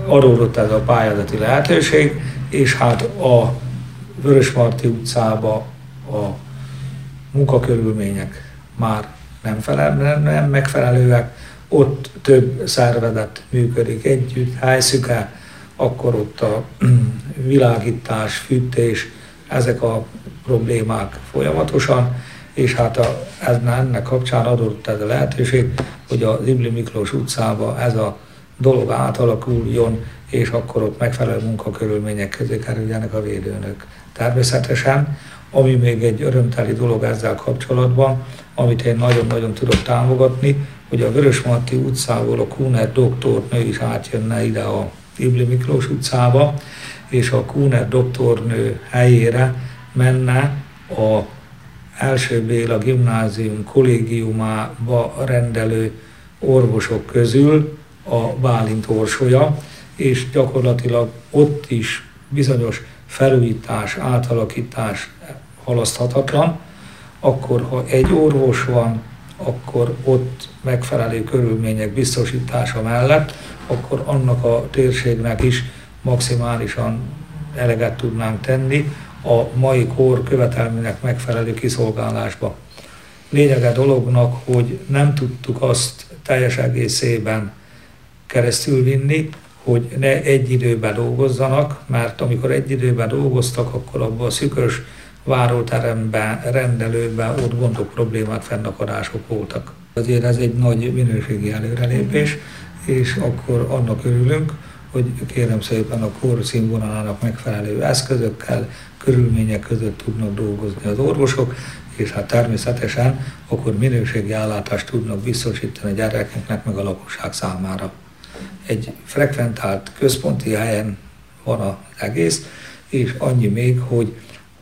adódott ez a pályázati lehetőség, és hát a Vörösmarty utcába a munkakörülmények már nem megfelelőek, ott több szervezet működik együtt, helyszüke, akkor ott a világítás, fűtés, ezek a problémák folyamatosan, és hát ennek kapcsán adott ez a lehetőség, hogy az Ybli Miklós utcába ez a dolog átalakuljon, és akkor ott megfelelő munkakörülmények közé kerüljenek a védőnök. Természetesen, ami még egy örömteli dolog ezzel kapcsolatban, amit én nagyon-nagyon tudok támogatni, hogy a Vörösmarty utcából a Kuhner doktornő is átjönne ide a Ybli Miklós utcába, és a Kuhner doktornő helyére menne a Első Béla gimnázium kollégiumába rendelő orvosok közül a Bálint Orsolya, és gyakorlatilag ott is bizonyos felújítás, átalakítás halaszthatatlan. Akkor, ha egy orvos van, akkor ott megfelelő körülmények biztosítása mellett, akkor annak a térségnek is maximálisan eleget tudnánk tenni a mai kor követelménynek megfelelő kiszolgálásba. Lényege dolognak, hogy nem tudtuk azt teljes egészében keresztül vinni, hogy ne egy időben dolgozzanak, mert amikor egy időben dolgoztak, akkor abban a szűkös váróteremben, rendelőben ott gondok, problémák, fennakadások voltak. Azért ez egy nagy minőségi előrelépés, és akkor annak örülünk, hogy kérem szépen a kor színvonalának megfelelő eszközökkel, körülmények között tudnak dolgozni az orvosok, és hát természetesen akkor minőségi ellátást tudnak biztosítani a gyerekeknek, meg a lakosság számára. Egy frekventált központi helyen van az egész, és annyi még, hogy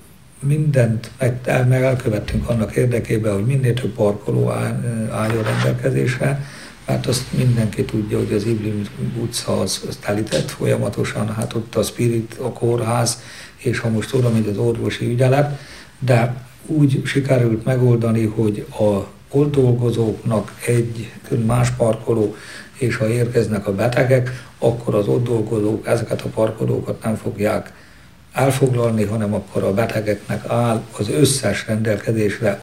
mindent meg elkövettünk annak érdekében, hogy minél több parkoló álljon rendelkezésre, mert azt mindenki tudja, hogy az Ybli utca az telített folyamatosan, hát ott a Spirit, a kórház, és ha most oda megy az orvosi ügyelet, de úgy sikerült megoldani, hogy ott dolgozóknak egy más parkoló, és ha érkeznek a betegek, akkor az ott dolgozók ezeket a parkolókat nem fogják elfoglalni, hanem akkor a betegeknek áll az összes rendelkezésre